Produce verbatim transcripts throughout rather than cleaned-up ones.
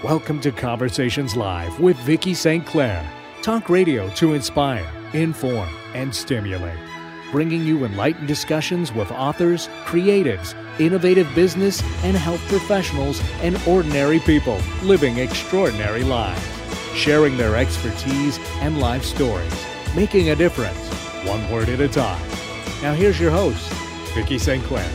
Welcome to Conversations Live with Vicki Saint Clair. Talk radio to inspire, inform, and stimulate. Bringing you enlightened discussions with authors, creatives, innovative business and health professionals, and ordinary people living extraordinary lives. Sharing their expertise and life stories. Making a difference, one word at a time. Now here's your host, Vicki Saint Clair.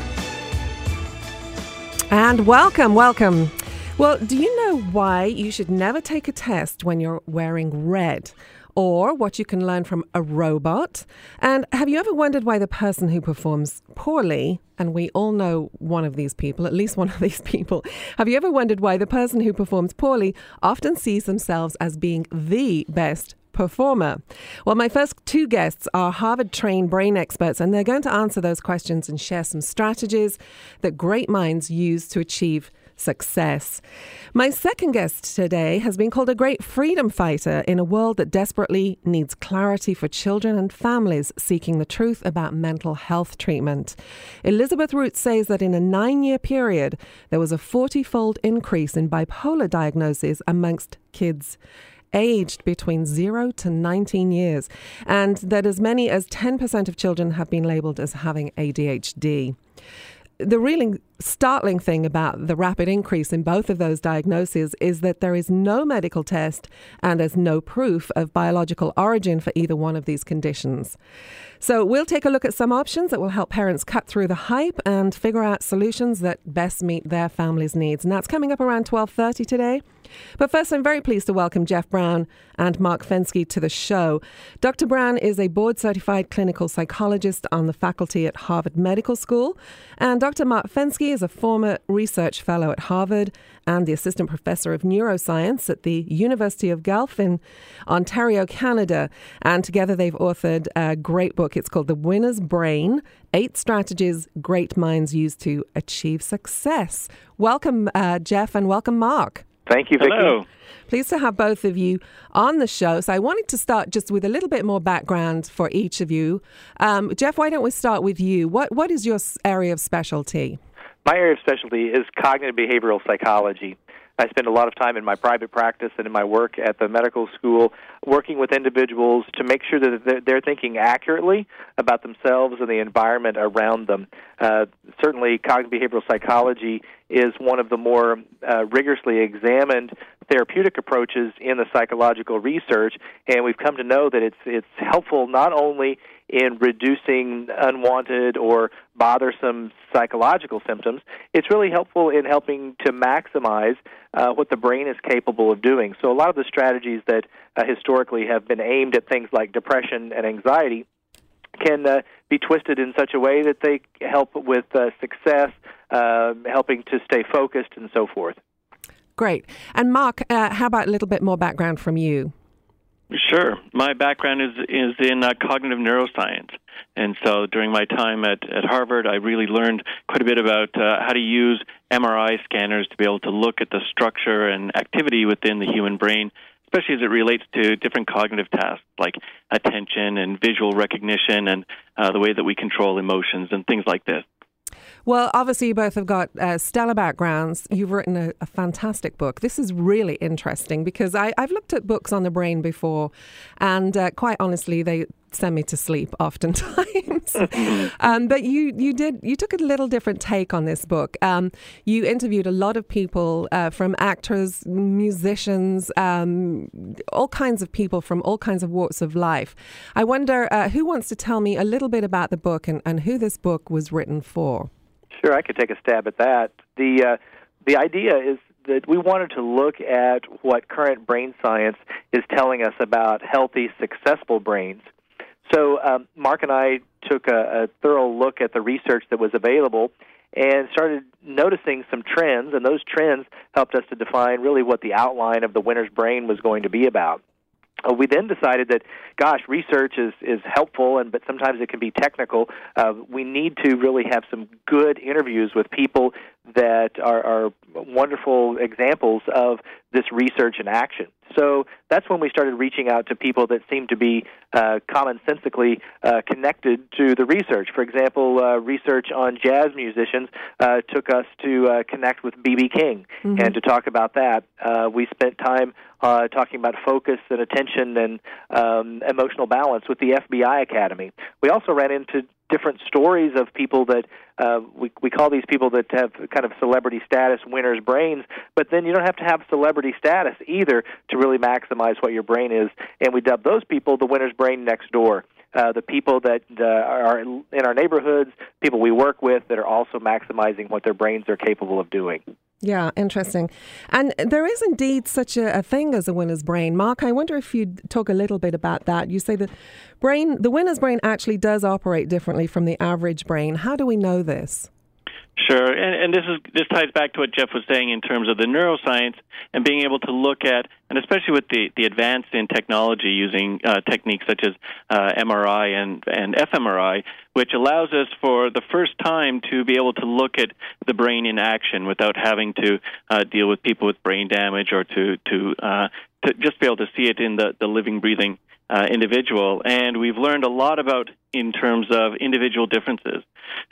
And welcome, welcome. Well, do you know why you should never take a test when you're wearing red? Or what you can learn from a robot? And have you ever wondered why the person who performs poorly, and we all know one of these people, at least one of these people, have you ever wondered why the person who performs poorly often sees themselves as being the best performer? Well, my first two guests are Harvard-trained brain experts, and they're going to answer those questions and share some strategies that great minds use to achieve success. My second guest today has been called a great freedom fighter in a world that desperately needs clarity for children and families seeking the truth about mental health treatment. Elizabeth Root says that in a nine-year period, there was a forty-fold increase in bipolar diagnoses amongst kids aged between zero to nineteen years, and that as many as ten percent of children have been labelled as having A D H D. The really startling thing about the rapid increase in both of those diagnoses is that there is no medical test and there's no proof of biological origin for either one of these conditions. So we'll take a look at some options that will help parents cut through the hype and figure out solutions that best meet their family's needs. And that's coming up around twelve thirty today. But first, I'm very pleased to welcome Jeff Brown and Mark Fenske to the show. Doctor Brown is a board-certified clinical psychologist on the faculty at Harvard Medical School. And Doctor Mark Fenske is a former research fellow at Harvard and the assistant professor of neuroscience at the University of Guelph in Ontario, Canada. And together they've authored a great book. It's called The Winner's Brain, Eight Strategies Great Minds Use to Achieve Success. Welcome, uh, Jeff, and welcome, Mark. Thank you, Vicki. Hello. Pleased to have both of you on the show. So I wanted to start just with a little bit more background for each of you. Um, Jeff, why don't we start with you? What What is your area of specialty? My area of specialty is cognitive behavioral psychology. I spend a lot of time in my private practice and in my work at the medical school working with individuals to make sure that they're thinking accurately about themselves and the environment around them. Uh, certainly, cognitive behavioral psychology is one of the more uh, rigorously examined therapeutic approaches in the psychological research, and we've come to know that it's it's helpful not only in reducing unwanted or bothersome psychological symptoms, it's really helpful in helping to maximize uh, what the brain is capable of doing. So a lot of the strategies that uh, historically have been aimed at things like depression and anxiety can uh, be twisted in such a way that they help with uh, success, uh, helping to stay focused and so forth. Great. And Mark, uh, how about a little bit more background from you? Sure. My background is is in uh, cognitive neuroscience. And so during my time at, at Harvard, I really learned quite a bit about uh, how to use M R I scanners to be able to look at the structure and activity within the human brain, especially as it relates to different cognitive tasks like attention and visual recognition and uh, the way that we control emotions and things like this. Well, obviously, you both have got uh, stellar backgrounds. You've written a, a fantastic book. This is really interesting because I, I've looked at books on the brain before, and uh, quite honestly, they send me to sleep oftentimes. um, but you, you did you took a little different take on this book. Um, you interviewed a lot of people, uh, from actors, musicians, um, all kinds of people from all kinds of walks of life. I wonder uh, who wants to tell me a little bit about the book and, and who this book was written for. Sure, I could take a stab at that. The uh, the idea is that we wanted to look at what current brain science is telling us about healthy, successful brains. So um, Mark and I took a, a thorough look at the research that was available and started noticing some trends, and those trends helped us to define really what the outline of the winner's brain was going to be about. Uh, we then decided that, gosh, research is, is helpful, and but sometimes it can be technical. Uh, we need to really have some good interviews with people that are, are wonderful examples of this research in action. So that's when we started reaching out to people that seemed to be uh, commonsensically uh, connected to the research. For example, uh, research on jazz musicians uh, took us to uh, connect with B B King mm-hmm. and to talk about that. Uh, we spent time uh, talking about focus and attention and um, emotional balance with the F B I Academy. We also ran into different stories of people that uh, we we call these people that have kind of celebrity status, winners' brains, but then you don't have to have celebrity status either to really maximize what your brain is, and we dub those people the winner's brain next door. Uh, the people that uh, are in our neighborhoods, people we work with that are also maximizing what their brains are capable of doing. Yeah, interesting. And there is indeed such a, a thing as a winner's brain. Mark, I wonder if you'd talk a little bit about that. You say the brain, the winner's brain actually does operate differently from the average brain. How do we know this? Sure, and, and this is this ties back to what Jeff was saying in terms of the neuroscience and being able to look at, and especially with the, the advance in technology using uh, techniques such as uh, M R I and, and fMRI, which allows us for the first time to be able to look at the brain in action without having to uh, deal with people with brain damage or to to, uh, to just be able to see it in the, the living, breathing uh, individual. And we've learned a lot about in terms of individual differences.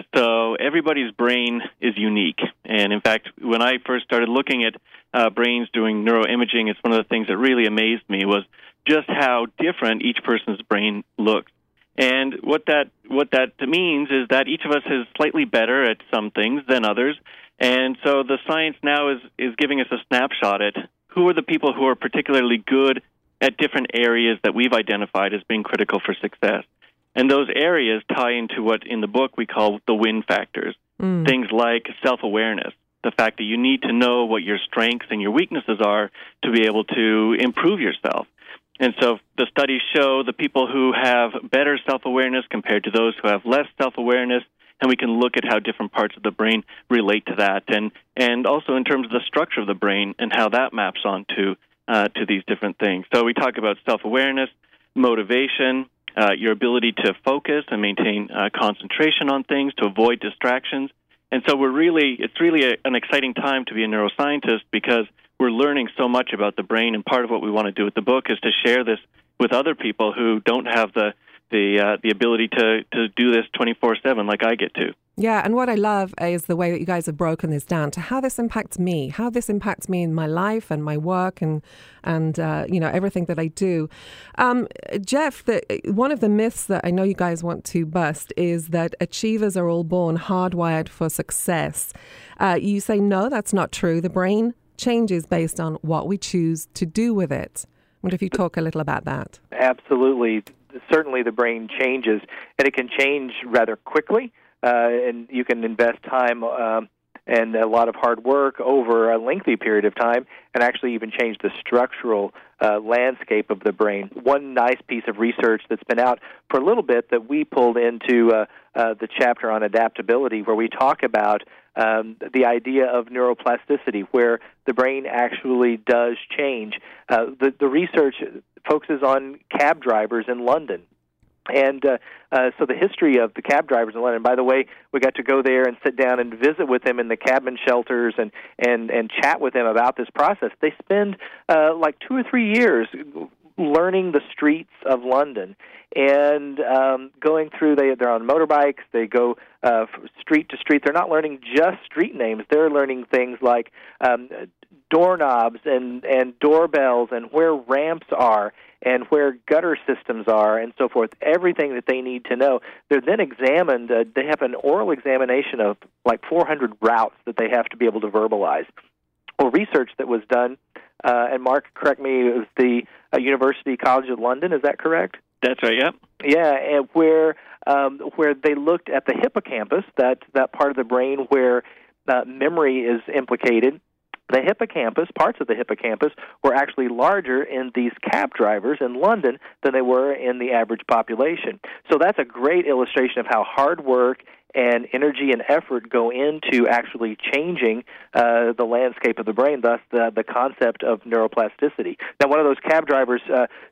So everybody's brain is unique. And in fact, when I first started looking at uh, brains doing neuroimaging, it's one of the things that really amazed me was just how different each person's brain looks. And what that what that means is that each of us is slightly better at some things than others. And so the science now is, is giving us a snapshot at who are the people who are particularly good at different areas that we've identified as being critical for success. And those areas tie into what in the book we call the win factors. Mm. Things like self-awareness, the fact that you need to know what your strengths and your weaknesses are to be able to improve yourself. And so the studies show the people who have better self-awareness compared to those who have less self-awareness, and we can look at how different parts of the brain relate to that, and, and also in terms of the structure of the brain and how that maps onto uh, to these different things. So we talk about self-awareness, motivation, uh, your ability to focus and maintain uh, concentration on things, to avoid distractions. And so we're really, it's really a, an exciting time to be a neuroscientist because we're learning so much about the brain, and part of what we want to do with the book is to share this with other people who don't have the the uh, the ability to, to do this twenty-four seven like I get to. Yeah, and what I love is the way that you guys have broken this down to how this impacts me, how this impacts me in my life and my work and, and uh, you know, everything that I do. Um, Jeff, the, one of the myths that I know you guys want to bust is that achievers are all born hardwired for success. Uh, you say, no, that's not true. The brain changes based on what we choose to do with it. I wonder if you talk a little about that. Absolutely. Certainly the brain changes, and it can change rather quickly. Uh, and you can invest time um, and a lot of hard work over a lengthy period of time and actually even change the structural uh, landscape of the brain. One nice piece of research that's been out for a little bit that we pulled into uh, uh, the chapter on adaptability, where we talk about um, the idea of neuroplasticity, where the brain actually does change. Uh, the, the research focuses on cab drivers in London. And uh, uh, so the history of the cab drivers in London, by the way, we got to go there and sit down and visit with them in the cabin shelters and, and, and chat with them about this process. They spend uh, like two or three years learning the streets of London and um, going through, they, they're on motorbikes, they go uh, street to street. They're not learning just street names. They're learning things like um, doorknobs and, and doorbells and where ramps are and where gutter systems are, and so forth, everything that they need to know. They're then examined. Uh, they have an oral examination of like four hundred routes that they have to be able to verbalize. Well, research that was done, uh, and Mark, correct me, it was the uh, University College of London, is that correct? That's right, yep. Yeah, and where, um, where they looked at the hippocampus, that, that part of the brain where uh, memory is implicated. The hippocampus, parts of the hippocampus, were actually larger in these cab drivers in London than they were in the average population. So that's a great illustration of how hard work and energy and effort go into actually changing uh, the landscape of the brain, thus the, the concept of neuroplasticity. Now, one of those cab drivers uh,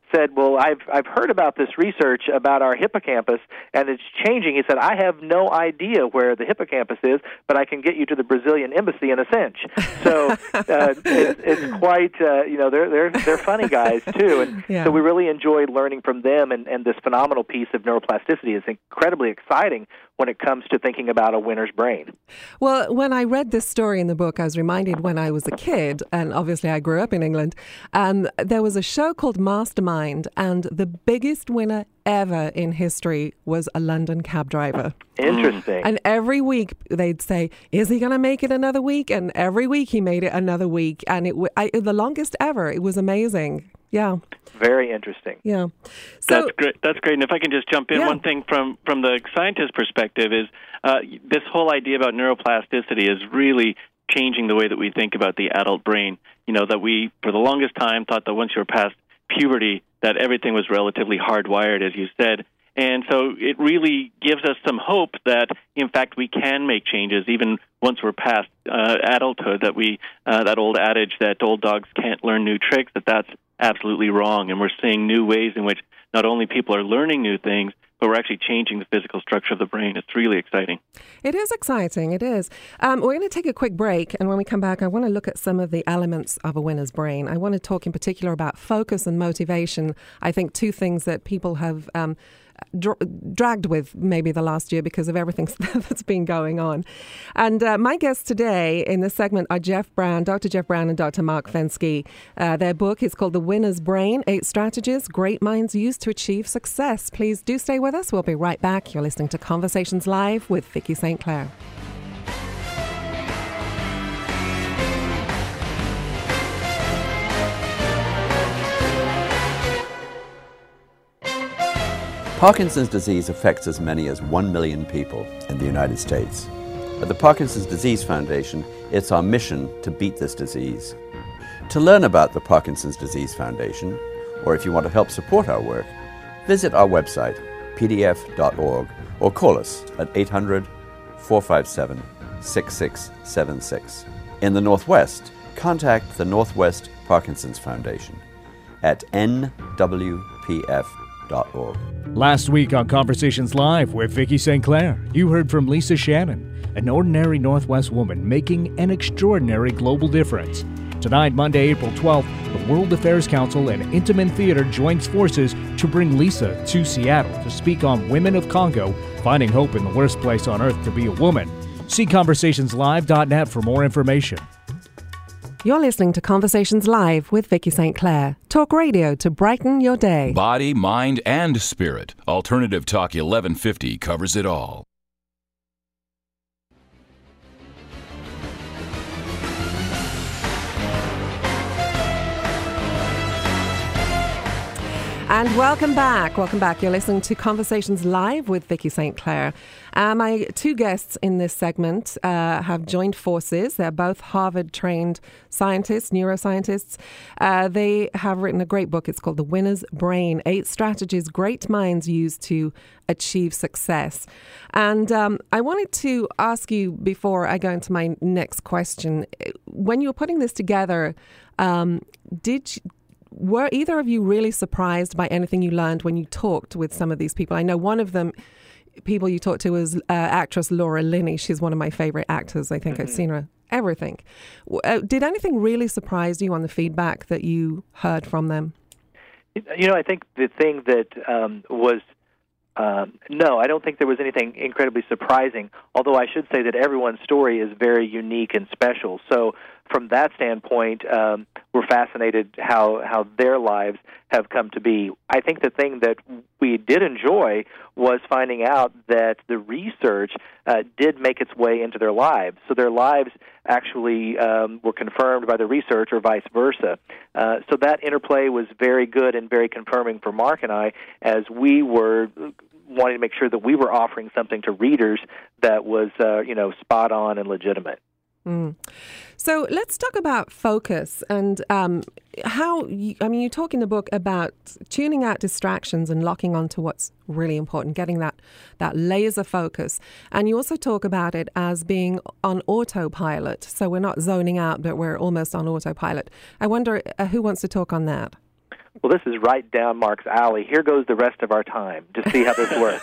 said, well, I've I've heard about this research about our hippocampus, and it's changing. He said, I have no idea where the hippocampus is, but I can get you to the Brazilian embassy in a cinch. So uh, it's, it's quite, uh, you know, they're they're they're funny guys too, and yeah. so we really enjoyed learning from them. And, and this phenomenal piece of neuroplasticity is incredibly exciting when it comes to thinking about a winner's brain. Well, when I read this story in the book, I was reminded when I was a kid, and obviously I grew up in England, um, there was a show called Mastermind, and the biggest winner ever in history was a London cab driver. Interesting. And every week they'd say, is he going to make it another week? And every week he made it another week. And it w- I, the longest ever. It was amazing. Yeah. Very interesting. Yeah. So, That's great. That's great. And if I can just jump in, yeah. one thing from, from the scientist perspective is uh, this whole idea about neuroplasticity is really changing the way that we think about the adult brain. You know, that we, for the longest time, thought that once you were past puberty, that everything was relatively hardwired, as you said. And so it really gives us some hope that, in fact, we can make changes even once we're past uh, adulthood, that we, uh, that old adage that old dogs can't learn new tricks, that that's absolutely wrong. And we're seeing new ways in which not only people are learning new things, but we're actually changing the physical structure of the brain. It's really exciting. It is exciting. It is. Um, we're going to take a quick break, and when we come back, I want to look at some of the elements of a winner's brain. I want to talk in particular about focus and motivation. I think two things that people have um, dra- dragged with maybe the last year because of everything that's been going on. And uh, my guests today in this segment are Jeff Brown, Doctor Jeff Brown and Doctor Mark Fenske. Uh, their book is called The Winner's Brain, Eight Strategies Great Minds Use to Achieve Success. Please do stay with us. We'll be right back. You're listening to Conversations Live with Vicki Saint Clair. Parkinson's disease affects as many as one million people in the United States. At the Parkinson's Disease Foundation, it's our mission to beat this disease. To learn about the Parkinson's Disease Foundation, or if you want to help support our work, visit our website, p d f dot org, or call us at eight hundred, four five seven, six six seven six. In the Northwest, contact the Northwest Parkinson's Foundation at n w p f dot org. Last week on Conversations Live with Vicki Saint Clair, you heard from Lisa Shannon, an ordinary Northwest woman making an extraordinary global difference. Tonight, Monday, April twelfth, the World Affairs Council and Intiman Theater joins forces to bring Lisa to Seattle to speak on Women of Congo, finding hope in the worst place on earth to be a woman. See conversations live dot net for more information. You're listening to Conversations Live with Vicki Saint Clair. Talk radio to brighten your day. Body, mind, and spirit. Alternative Talk eleven fifty covers it all. And welcome back. Welcome back. You're listening to Conversations Live with Vicki Saint Clair. Uh, my two guests in this segment uh, have joined forces. They're both Harvard-trained scientists, neuroscientists. Uh, they have written a great book. It's called The Winner's Brain, Eight Strategies Great Minds Use to Achieve Success. And um, I wanted to ask you, before I go into my next question, when you were putting this together, um, did you, were either of you really surprised by anything you learned when you talked with some of these people? I know one of them, people you talked to, was uh, actress Laura Linney. She's one of my favorite actors. I think mm-hmm. I've seen her everything. Uh, did anything really surprise you on the feedback that you heard from them? You know, I think the thing that um, was, um, no, I don't think there was anything incredibly surprising, although I should say that everyone's story is very unique and special. So from that standpoint, um, we're fascinated how, how their lives have come to be. I think the thing that we did enjoy was finding out that the research uh, did make its way into their lives. So their lives actually um, were confirmed by the research or vice versa. Uh, so that interplay was very good and very confirming for Mark and I as we were wanting to make sure that we were offering something to readers that was, uh, you know, spot on and legitimate. Mm. So let's talk about focus and um, how, you, I mean, you talk in the book about tuning out distractions and locking onto what's really important, getting that, that laser focus. And you also talk about it as being on autopilot. So we're not zoning out, but we're almost on autopilot. I wonder uh, who wants to talk on that? Well, this is right down Mark's alley. Here goes the rest of our time to see how this works.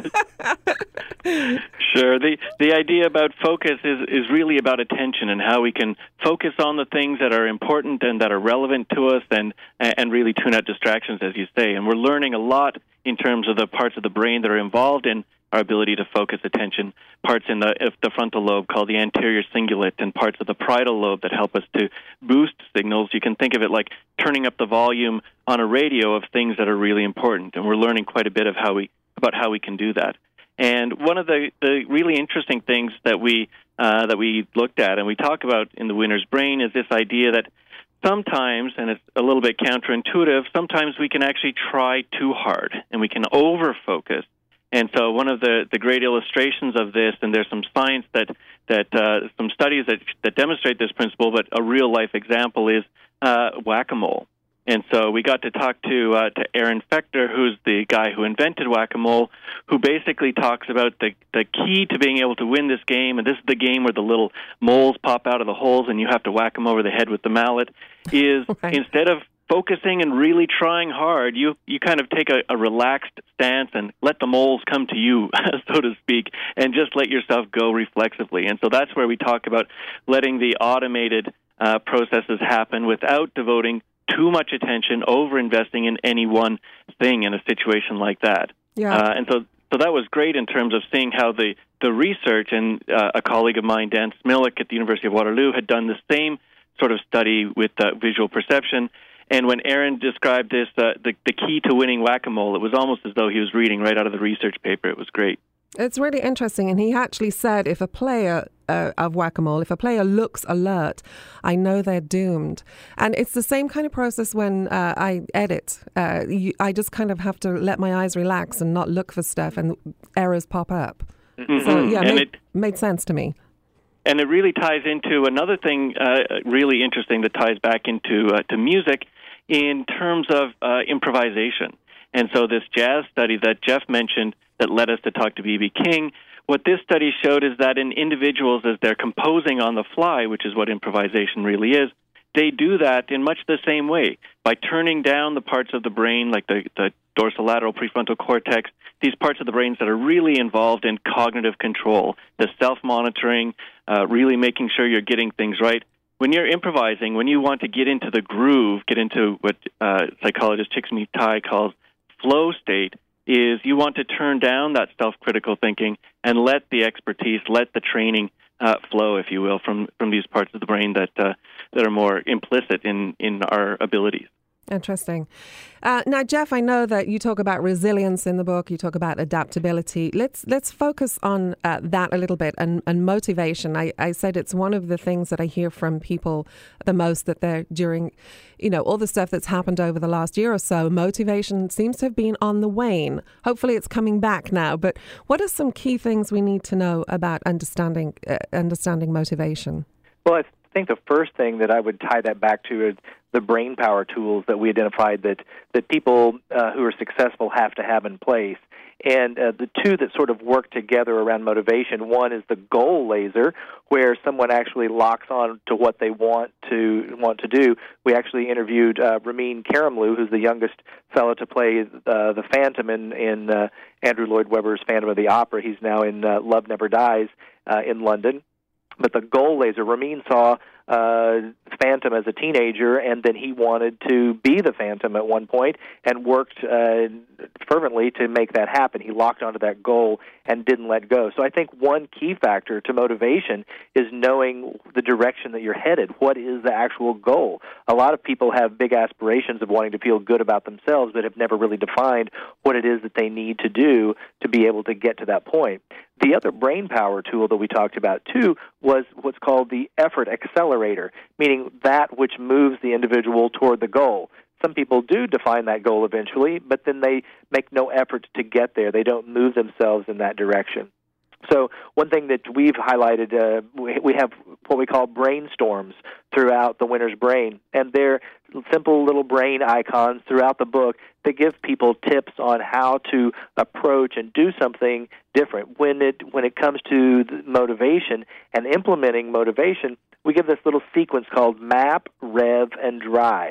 Sure. The the idea about focus is, is really about attention and how we can focus on the things that are important and that are relevant to us and, and really tune out distractions, as you say. And we're learning a lot in terms of the parts of the brain that are involved in our ability to focus attention, parts in the, the frontal lobe called the anterior cingulate and parts of the parietal lobe that help us to boost signals. You can think of it like turning up the volume on a radio of things that are really important, and we're learning quite a bit of how we about how we can do that. And one of the, the really interesting things that we uh, that we looked at and we talk about in the winner's brain is this idea that sometimes, and it's a little bit counterintuitive, sometimes we can actually try too hard and we can over-focus. And so one of the, the great illustrations of this, and there's some science that, that uh, some studies that, that demonstrate this principle, but a real-life example is uh, whack-a-mole. And so we got to talk to uh, to Aaron Fechter, who's the guy who invented whack-a-mole, who basically talks about the, the key to being able to win this game, and this is the game where the little moles pop out of the holes and you have to whack them over the head with the mallet, is right. Instead of focusing and really trying hard, you, you kind of take a, a relaxed stance and let the moles come to you, so to speak, and just let yourself go reflexively. And so that's where we talk about letting the automated uh, processes happen without devoting too much attention, over-investing in any one thing in a situation like that. Yeah. Uh, and so so that was great in terms of seeing how the, the research, and uh, a colleague of mine, Dan Smilek at the University of Waterloo, had done the same sort of study with uh, visual perception. And when Aaron described this, uh, the, the key to winning whack-a-mole, it was almost as though he was reading right out of the research paper. It was great. It's really interesting. And he actually said if a player uh, of whack-a-mole, if a player looks alert, I know they're doomed. And it's the same kind of process when uh, I edit. Uh, you, I just kind of have to let my eyes relax and not look for stuff, and errors pop up. Mm-hmm. So, yeah, and made, it, made sense to me. And it really ties into another thing uh, really interesting that ties back into uh, to music in terms of uh, improvisation. And so this jazz study that Jeff mentioned that led us to talk to B B King, what this study showed is that in individuals, as they're composing on the fly, which is what improvisation really is, they do that in much the same way, by turning down the parts of the brain, like the, the dorsolateral prefrontal cortex, these parts of the brains that are really involved in cognitive control, the self-monitoring, uh, really making sure you're getting things right. When you're improvising, when you want to get into the groove, get into what uh, psychologist Csikszentmihalyi calls flow state, is you want to turn down that self-critical thinking and let the expertise, let the training uh, flow, if you will, from, from these parts of the brain that uh, that are more implicit in, in our abilities. Interesting. Uh, now, Jeff, I know that you talk about resilience in the book. You talk about adaptability. Let's let's focus on uh, that a little bit, and, and motivation. I, I said it's one of the things that I hear from people the most, that they're during, you know, all the stuff that's happened over the last year or so, motivation seems to have been on the wane. Hopefully it's coming back now. But what are some key things we need to know about understanding uh, understanding motivation? Well, I think the first thing that I would tie that back to is the brain power tools that we identified that, that people uh, who are successful have to have in place. And uh, the two that sort of work together around motivation, one is the goal laser, where someone actually locks on to what they want to want to do. We actually interviewed uh, Ramin Karimloo, who's the youngest fellow to play uh, the Phantom in, in uh, Andrew Lloyd Webber's Phantom of the Opera. He's now in uh, Love Never Dies uh, in London. But the goal laser, Ramin saw uh, Phantom as a teenager, and then he wanted to be the Phantom at one point and worked uh, fervently to make that happen. He locked onto that goal and didn't let go. So I think one key factor to motivation is knowing the direction that you're headed. What is the actual goal? A lot of people have big aspirations of wanting to feel good about themselves, but have never really defined what it is that they need to do to be able to get to that point. The other brain power tool that we talked about, too, was what's called the effort accelerator, meaning that which moves the individual toward the goal. Some people do define that goal eventually, but then they make no effort to get there. They don't move themselves in that direction. So one thing that we've highlighted, uh, we, we have what we call brainstorms throughout the winner's brain, and they're simple little brain icons throughout the book that give people tips on how to approach and do something different. When it when it comes to motivation and implementing motivation, we give this little sequence called map, rev, and drive.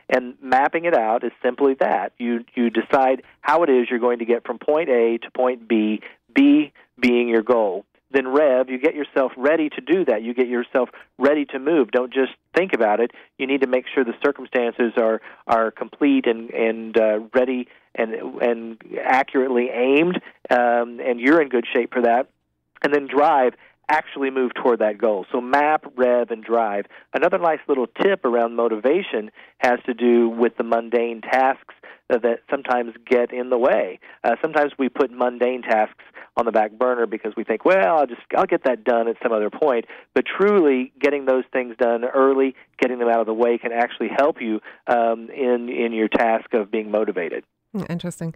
And mapping it out is simply that. You you decide how it is you're going to get from point A to point B, B being your goal. Then rev, you get yourself ready to do that. You get yourself ready to move. Don't just think about it. You need to make sure the circumstances are are complete and and uh, ready and and accurately aimed, um, and you're in good shape for that. And then drive, actually move toward that goal. So map, rev, and drive. Another nice little tip around motivation has to do with the mundane tasks that sometimes get in the way. Uh, sometimes we put mundane tasks on the back burner because we think, well, I'll just I'll get that done at some other point. But truly, getting those things done early, getting them out of the way, can actually help you um, in in your task of being motivated. Interesting.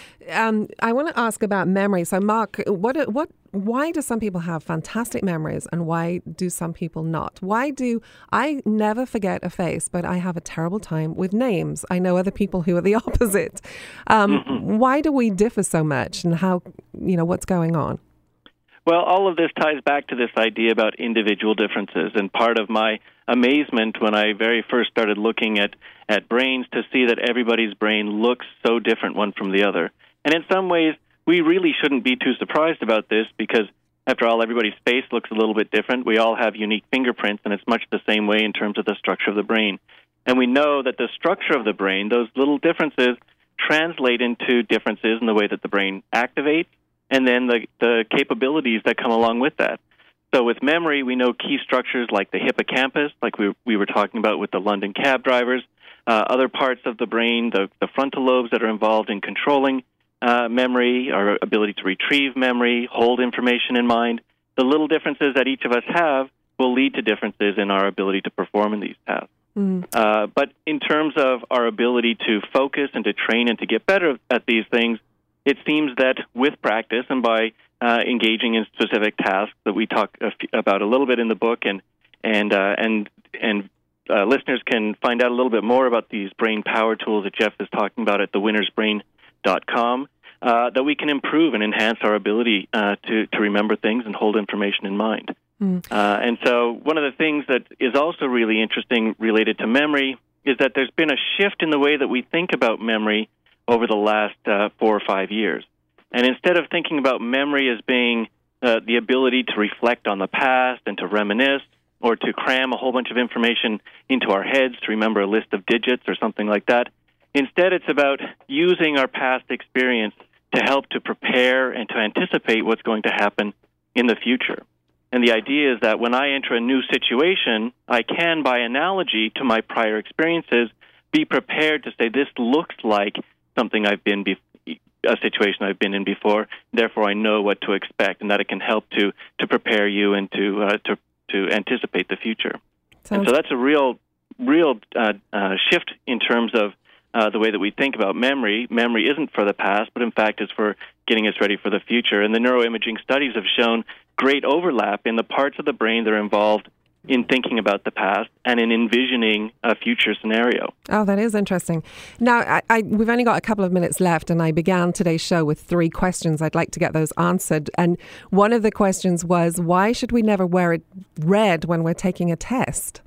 Um, I want to ask about memory. So, Mark, what, what, why do some people have fantastic memories and why do some people not? Why do I never forget a face, but I have a terrible time with names? I know other people who are the opposite. Um, mm-hmm. Why do we differ so much, and how, you know, what's going on? Well, all of this ties back to this idea about individual differences, and part of my amazement when I very first started looking at, at brains to see that everybody's brain looks so different one from the other. And in some ways, we really shouldn't be too surprised about this because, after all, everybody's face looks a little bit different. We all have unique fingerprints, and it's much the same way in terms of the structure of the brain. And we know that the structure of the brain, those little differences, translate into differences in the way that the brain activates, and then the, the capabilities that come along with that. So with memory, we know key structures like the hippocampus, like we, we were talking about with the London cab drivers, uh, other parts of the brain, the, the frontal lobes that are involved in controlling uh, memory, our ability to retrieve memory, hold information in mind. The little differences that each of us have will lead to differences in our ability to perform in these tasks. Mm. Uh, but in terms of our ability to focus and to train and to get better at these things, it seems that with practice and by uh, engaging in specific tasks that we talk about a little bit in the book, and and uh, and and uh, listeners can find out a little bit more about these brain power tools that Jeff is talking about at the winners brain dot com, uh, that we can improve and enhance our ability uh, to to remember things and hold information in mind. Mm. Uh, and so one of the things that is also really interesting related to memory is that there's been a shift in the way that we think about memory over the last uh, four or five years. And instead of thinking about memory as being uh, the ability to reflect on the past and to reminisce or to cram a whole bunch of information into our heads to remember a list of digits or something like that, instead it's about using our past experience to help to prepare and to anticipate what's going to happen in the future. And the idea is that when I enter a new situation, I can, by analogy to my prior experiences, be prepared to say, this looks like something I've been, be- a situation I've been in before. Therefore, I know what to expect, and that it can help to to prepare you and to uh, to to anticipate the future. Sounds- and so that's a real, real uh, uh, shift in terms of uh, the way that we think about memory. Memory isn't for the past, but in fact, is for getting us ready for the future. And the neuroimaging studies have shown great overlap in the parts of the brain that are involved in thinking about the past and in envisioning a future scenario. Oh, that is interesting. Now, I, I, we've only got a couple of minutes left, and I began today's show with three questions. I'd like to get those answered. And one of the questions was, why should we never wear it red when we're taking a test?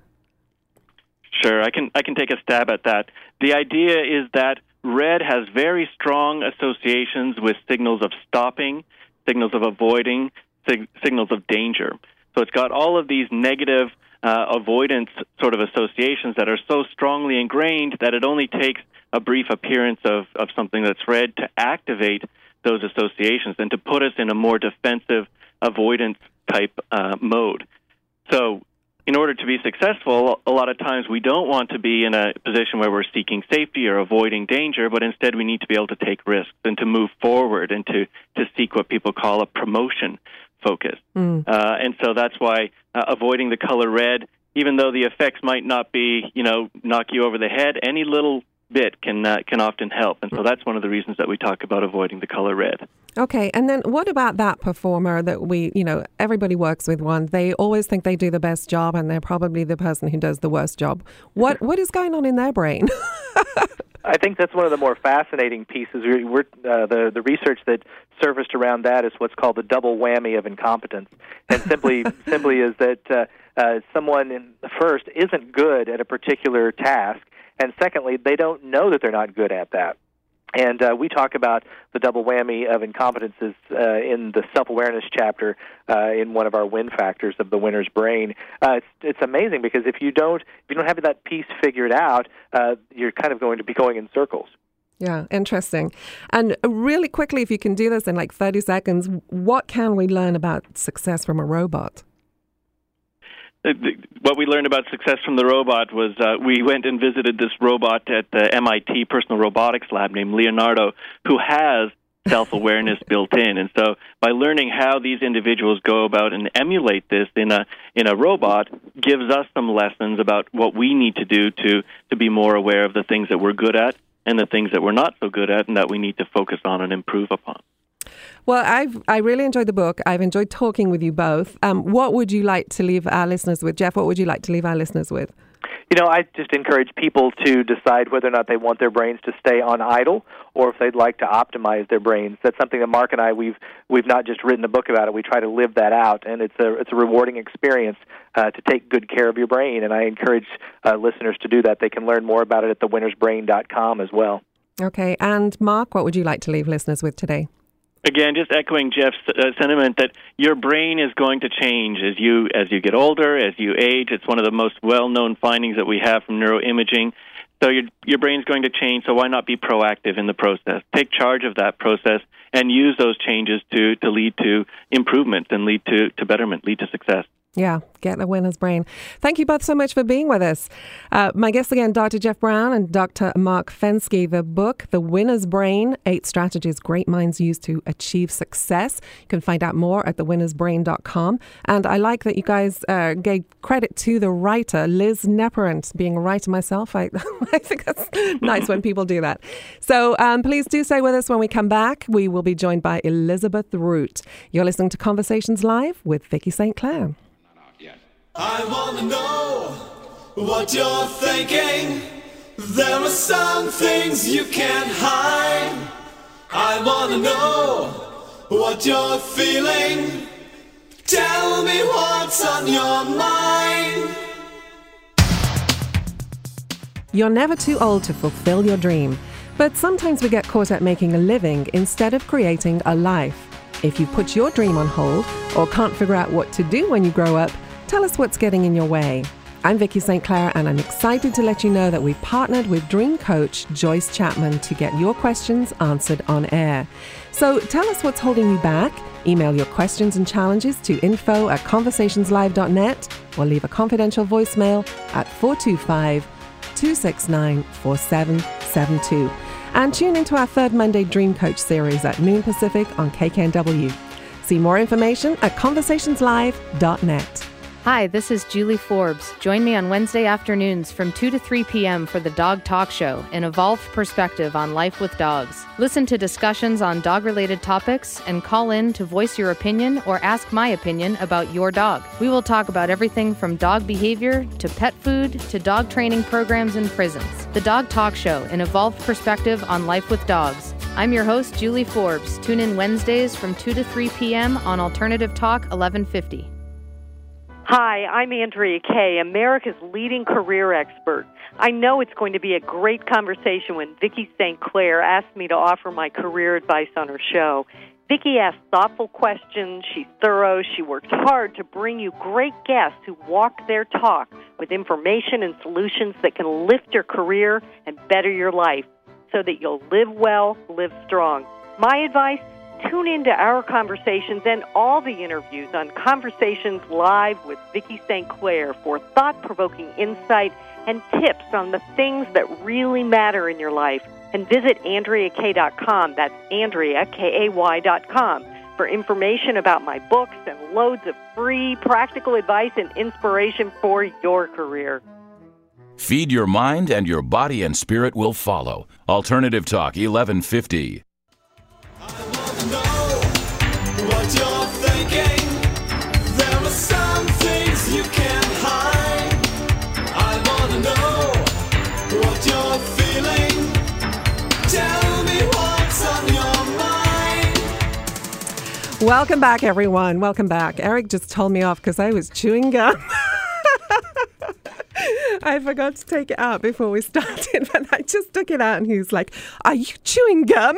Sure, I can I can take a stab at that. The idea is that red has very strong associations with signals of stopping, signals of avoiding, sig- signals of danger. So it's got all of these negative uh, avoidance sort of associations that are so strongly ingrained that it only takes a brief appearance of, of something that's red to activate those associations and to put us in a more defensive avoidance type uh, mode. So in order to be successful, a lot of times we don't want to be in a position where we're seeking safety or avoiding danger, but instead we need to be able to take risks and to move forward and to, to seek what people call a promotion focus. Mm. Uh, and so that's why uh, avoiding the color red, even though the effects might not be, you know, knock you over the head, any little bit can uh, can often help. And so that's one of the reasons that we talk about avoiding the color red. Okay, and then what about that performer that we, you know, everybody works with one. They always think they do the best job, and they're probably the person who does the worst job. What What is going on in their brain? I think that's one of the more fascinating pieces. We're, uh, the the research that surfaced around that is what's called the double whammy of incompetence, and simply simply is that uh, uh, someone in, first isn't good at a particular task, And secondly, they don't know that they're not good at that. And uh, we talk about the double whammy of incompetences uh, in the self-awareness chapter uh, in one of our win factors of the winner's brain. Uh, it's, it's amazing because if you don't if you don't have that piece figured out, uh, you're kind of going to be going in circles. Yeah, interesting. And really quickly, if you can do this in like thirty seconds, what can we learn about success from a robot? What we learned about success from the robot was uh, we went and visited this robot at the M I T Personal Robotics Lab named Leonardo, who has self-awareness built in. And so by learning how these individuals go about and emulate this in a in a robot gives us some lessons about what we need to do to, to be more aware of the things that we're good at and the things that we're not so good at and that we need to focus on and improve upon. Well, I've I really enjoyed the book. I've enjoyed talking with you both. Um, what would you like to leave our listeners with? Jeff, what would you like to leave our listeners with? You know, I just encourage people to decide whether or not they want their brains to stay on idle or if they'd like to optimize their brains. That's something that Mark and I, we've we've not just written a book about it. We try to live that out, and it's a it's a rewarding experience uh, to take good care of your brain, and I encourage uh, listeners to do that. They can learn more about it at the winners brain dot com as well. Okay, and Mark, what would you like to leave listeners with today? Again, just echoing Jeff's uh, sentiment that your brain is going to change as you as you get older, as you age. It's one of the most well-known findings that we have from neuroimaging. So your your brain's going to change, so why not be proactive in the process? Take charge of that process and use those changes to, to lead to improvement and lead to, to betterment, lead to success. Yeah, get the winner's brain. Thank you both so much for being with us. Uh, my guests again, Doctor Jeff Brown and Doctor Mark Fenske. The book, The Winner's Brain, Eight Strategies Great Minds Use to Achieve Success. You can find out more at the winners brain dot com. And I like that you guys uh, gave credit to the writer, Liz Neparent. Being a writer myself, I, I think that's nice when people do that. So um, please do stay with us when we come back. We will be joined by Elizabeth Root. You're listening to Conversations Live with Vicki Saint Clair. I wanna know what you're thinking. There are some things you can't hide. I wanna know what you're feeling. Tell me what's on your mind. You're never too old to fulfill your dream, but sometimes we get caught up making a living instead of creating a life. If you put your dream on hold or can't figure out what to do when you grow up, tell us what's getting in your way. I'm Vicki Saint Clair, and I'm excited to let you know that we've partnered with dream coach Joyce Chapman to get your questions answered on air. So tell us what's holding you back. Email your questions and challenges to info at conversations live dot net or leave a confidential voicemail at four two five, two six nine, four seven seven two. And tune into our third Monday Dream Coach series at noon Pacific on K K N W. See more information at conversations live dot net. Hi, this is Julie Forbes. Join me on Wednesday afternoons from two to three p.m. for the Dog Talk Show, an evolved perspective on life with dogs. Listen to discussions on dog-related topics and call in to voice your opinion or ask my opinion about your dog. We will talk about everything from dog behavior to pet food to dog training programs in prisons. The Dog Talk Show, an evolved perspective on life with dogs. I'm your host, Julie Forbes. Tune in Wednesdays from two to three p.m. on Alternative Talk eleven fifty. Hi, I'm Andrea Kay, America's leading career expert. I know it's going to be a great conversation when Vicki Saint Clair asked me to offer my career advice on her show. Vicki asks thoughtful questions, she's thorough, she works hard to bring you great guests who walk their talk with information and solutions that can lift your career and better your life so that you'll live well, live strong. My advice? Tune into our conversations and all the interviews on Conversations Live with Vicki Saint Clair for thought-provoking insight and tips on the things that really matter in your life. And visit andrea kay dot com, that's Andrea, K A Y dot com, for information about my books and loads of free practical advice and inspiration for your career. Feed your mind and your body and spirit will follow. Alternative Talk eleven fifty. Know what you're thinking. There are some things you can't hide. I wanna know what you're feeling. Tell me what's on your mind. Welcome back, everyone. Welcome back. Eric just told me off because I was chewing gum. I forgot to take it out before we started, but I just took it out and he was like, "Are you chewing gum?"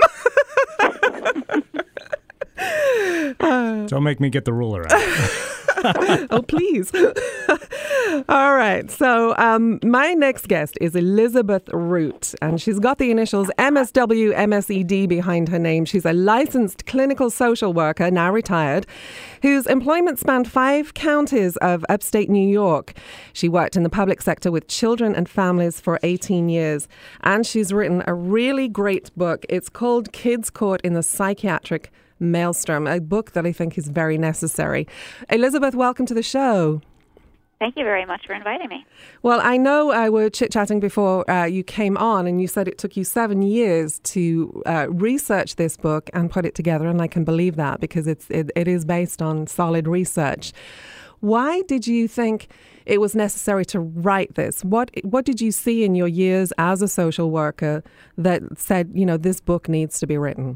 uh, Don't make me get the ruler out. Oh, please. All right. So um, my next guest is Elizabeth Root, and she's got the initials M S W M S E D behind her name. She's a licensed clinical social worker, now retired, whose employment spanned five counties of upstate New York. She worked in the public sector with children and families for eighteen years, and she's written a really great book. It's called Kids Caught in the Psychiatric Maelstrom, a book that I think is very necessary. Elizabeth, welcome to the show. Thank you very much for inviting me. Well, I know I were chit-chatting before uh, you came on, and you said it took you seven years to uh, research this book and put it together, and I can believe that because it's it, it is based on solid research. Why did you think it was necessary to write this? What what did you see in your years as a social worker that said, you know, this book needs to be written?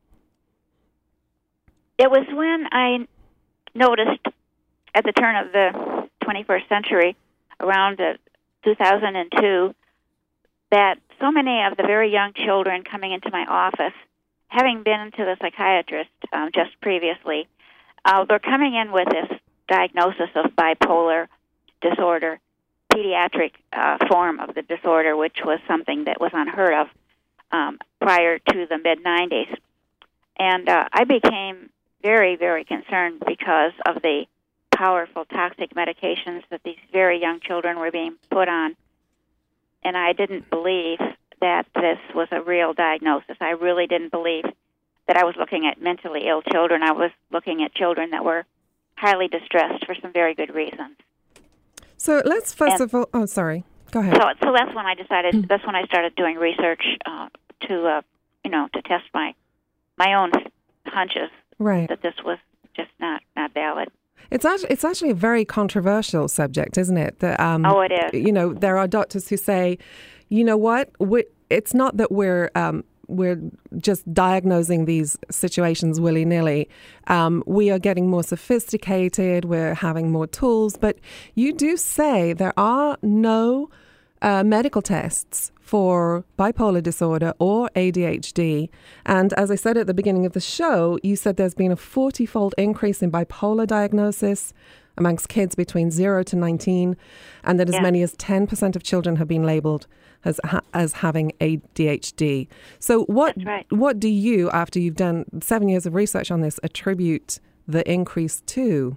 It was when I noticed at the turn of the twenty-first century, around uh, two thousand two, that so many of the very young children coming into my office, having been to the psychiatrist um, just previously, uh, they're coming in with this diagnosis of bipolar disorder, pediatric uh, form of the disorder, which was something that was unheard of um, prior to the mid nineties. And uh, I became very, very concerned because of the powerful toxic medications that these very young children were being put on. And I didn't believe that this was a real diagnosis. I really didn't believe that I was looking at mentally ill children. I was looking at children that were highly distressed for some very good reasons. So let's first and of all, oh, sorry, go ahead. So, so that's when I decided, that's when I started doing research uh, to, uh, you know, to test my, my own hunches. Right. That this was just not, not valid. It's actually, it's actually a very controversial subject, isn't it? That, um, oh, it is. You know, there are doctors who say, you know what, we, it's not that we're um, we're just diagnosing these situations willy-nilly. Um, we are getting more sophisticated, we're having more tools, but you do say there are no uh, medical tests for bipolar disorder or A D H D. And as I said at the beginning of the show, you said there's been a forty-fold increase in bipolar diagnosis amongst kids between zero to nineteen, and that as yeah. many as ten percent of children have been labeled as ha- as having A D H D. So what That's right. what do you, after you've done seven years of research on this, attribute the increase to?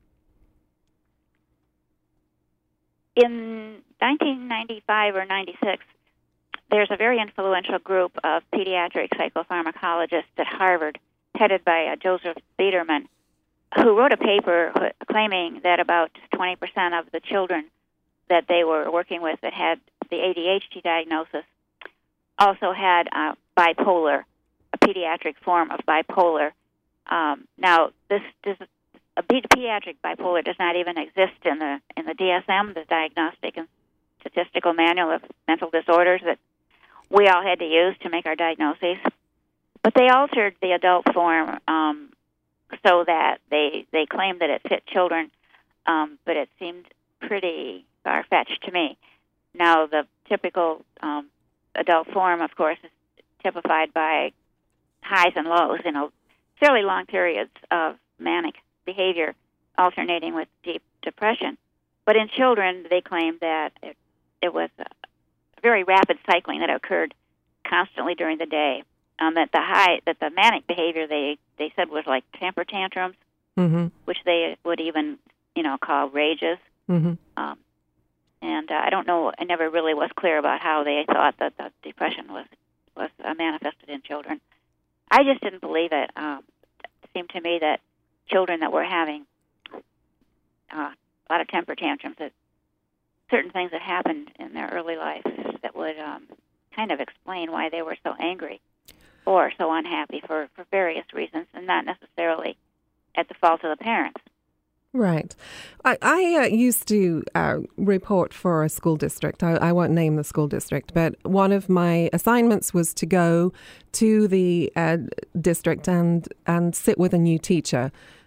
In nineteen ninety-five or ninety-six, there's a very influential group of pediatric psychopharmacologists at Harvard, headed by uh, Joseph Biederman, who wrote a paper claiming that about twenty percent of the children that they were working with that had the A D H D diagnosis also had uh, bipolar, a pediatric form of bipolar. Um, now, this, this a pediatric bipolar does not even exist in the in the D S M, the Diagnostic and Statistical Manual of Mental Disorders that we all had to use to make our diagnoses. But they altered the adult form um, so that they they claimed that it fit children, um, but it seemed pretty far-fetched to me. Now, the typical um, adult form, of course, is typified by highs and lows, you know, fairly long periods of manic behavior alternating with deep depression. But in children, they claim that it, it was a very rapid cycling that occurred constantly during the day. Um, that the high, that the manic behavior they, they said was like temper tantrums, Mm-hmm. which they would even, you know, call rages. Mm-hmm. Um, and uh, I don't know, I never really was clear about how they thought that the depression was was uh, manifested in children. I just didn't believe it. Um, it seemed to me that children that were having uh, a lot of temper tantrums, that certain things that happened in their early life that would um, kind of explain why they were so angry or so unhappy for, for various reasons, and not necessarily at the fault of the parents. Right. I, I uh, used to uh, report for a school district. I, I won't name the school district, but one of my assignments was to go to the uh, district and, and sit with a new teacher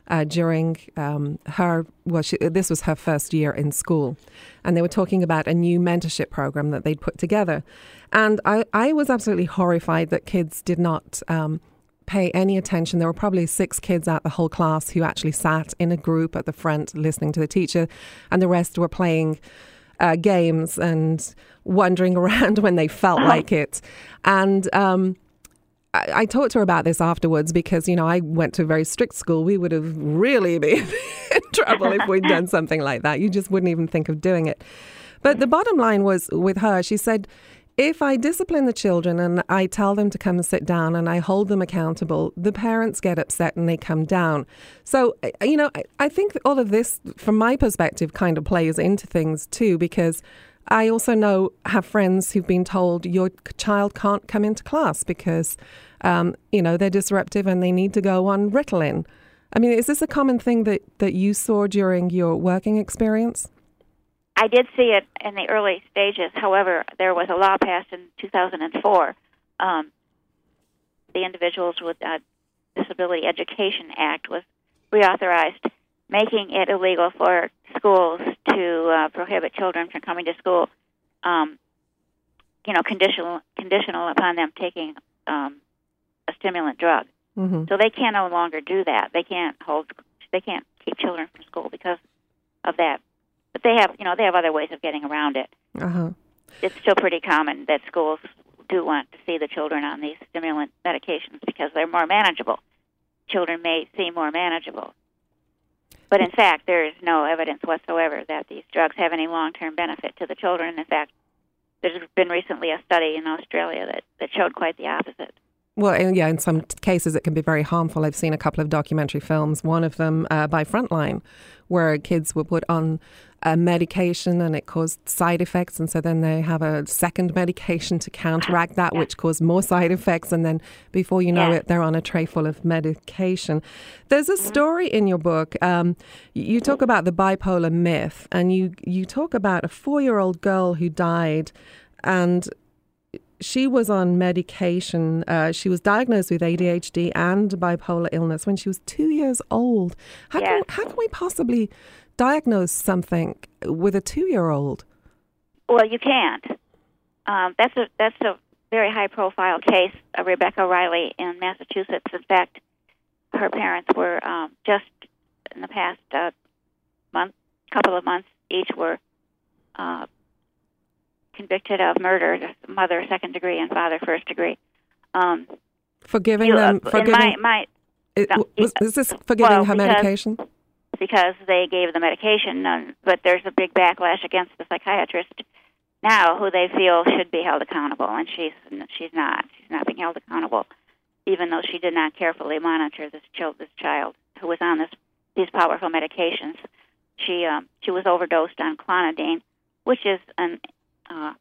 uh, during um, her, well, she, this was her first year in school. And they were talking about a new mentorship program that they'd put together. And I, I was absolutely horrified that kids did not um, pay any attention. There were probably six kids out the whole class who actually sat in a group at the front listening to the teacher, and the rest were playing uh, games and wandering around when they felt like it. And um, I, I talked to her about this afterwards because, you know, I went to a very strict school. We would have really been in trouble if we'd done something like that. You just wouldn't even think of doing it. But the bottom line was with her, she said, if I discipline the children and I tell them to come and sit down and I hold them accountable, the parents get upset and they come down. So, you know, I, I think all of this, from my perspective, kind of plays into things too, because I also know, have friends who've been told your child can't come into class because, um, you know, they're disruptive and they need to go on Ritalin. I mean, is this a common thing that, that you saw during your working experience? I did see it in the early stages. However, there was a law passed in two thousand four, um, the Individuals with uh, Disability Education Act was reauthorized, making it illegal for schools to uh, prohibit children from coming to school, um, you know, conditional conditional upon them taking um, a stimulant drug. Mm-hmm. So they can no longer do that. They can't hold. They can't keep children from school because of that. But they have, you know, they have other ways of getting around it. Uh-huh. It's still pretty common that schools do want to see the children on these stimulant medications because they're more manageable. Children may seem more manageable. But in fact, there is no evidence whatsoever that these drugs have any long-term benefit to the children. In fact, there's been recently a study in Australia that, that showed quite the opposite. Well, and yeah, in some cases it can be very harmful. I've seen a couple of documentary films, one of them uh, by Frontline, where kids were put on a medication and it caused side effects. And so then they have a second medication to counteract that, which caused more side effects. And then before you know Yeah. it, they're on a tray full of medication. There's a story in your book. Um, you talk about the bipolar myth, and you, you talk about a four-year-old girl who died, and she was on medication. Uh, she was diagnosed with A D H D and bipolar illness when she was two years old. How, Yes. can, how can we possibly diagnose something with a two-year-old? Well, you can't. Um, that's a that's a very high-profile case. Uh, Rebecca Riley in Massachusetts. In fact, her parents were um, just in the past uh, month, couple of months, each were uh, convicted of murder. The mother second degree and father first degree. Um, For giving you, them, uh, for in giving, my, my it, no, was, is this for giving well, her because- medication? because they gave the medication, um, but there's a big backlash against the psychiatrist now, who they feel should be held accountable, and she's she's not. She's not being held accountable, even though she did not carefully monitor this child, this child who was on this these powerful medications. She um, she was overdosed on clonidine, which is an uh,